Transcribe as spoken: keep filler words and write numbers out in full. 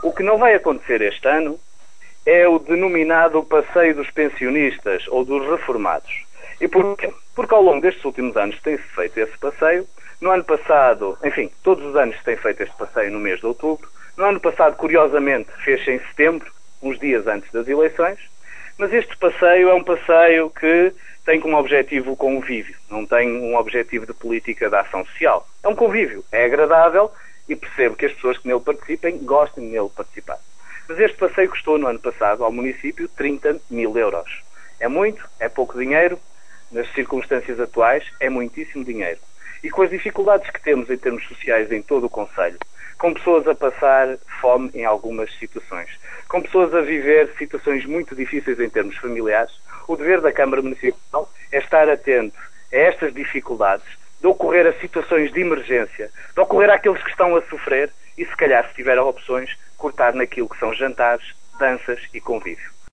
O que não vai acontecer este ano é o denominado passeio dos pensionistas ou dos reformados. E porquê? Porque ao longo destes últimos anos tem-se feito esse passeio. No ano passado, enfim, todos os anos se tem feito este passeio no mês de outubro. No ano passado, curiosamente, fez-se em setembro, uns dias antes das eleições. Mas este passeio é um passeio que tem como objetivo o convívio, não tem um objetivo de política de ação social. É um convívio, é agradável e percebo que as pessoas que nele participem gostem de nele participar. Mas este passeio custou no ano passado ao município trinta mil euros. É muito, é pouco dinheiro, nas circunstâncias atuais é muitíssimo dinheiro. E com as dificuldades que temos em termos sociais em todo o concelho, com pessoas a passar fome em algumas situações, com pessoas a viver situações muito difíceis em termos familiares, o dever da Câmara Municipal é estar atento a estas dificuldades, de ocorrer a situações de emergência, de ocorrer àqueles que estão a sofrer e, se calhar, se tiver opções, cortar naquilo que são jantares, danças e convívio.